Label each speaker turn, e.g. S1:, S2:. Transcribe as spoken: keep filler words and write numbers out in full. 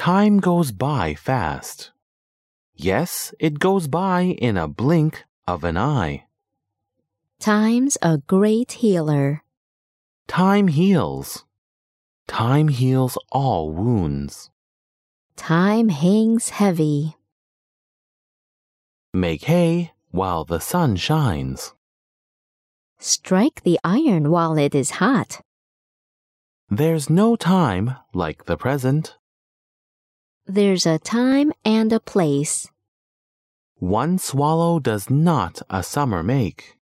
S1: Time goes by fast. Yes, it goes by in a blink of an eye.
S2: Time's a great healer.
S1: Time heals. Time heals all wounds.
S2: Time hangs heavy.
S1: Make hay while the sun shines.
S2: Strike the iron while it is hot.
S1: There's no time like the present.
S2: There's a time and a place.
S1: One swallow does not a summer make.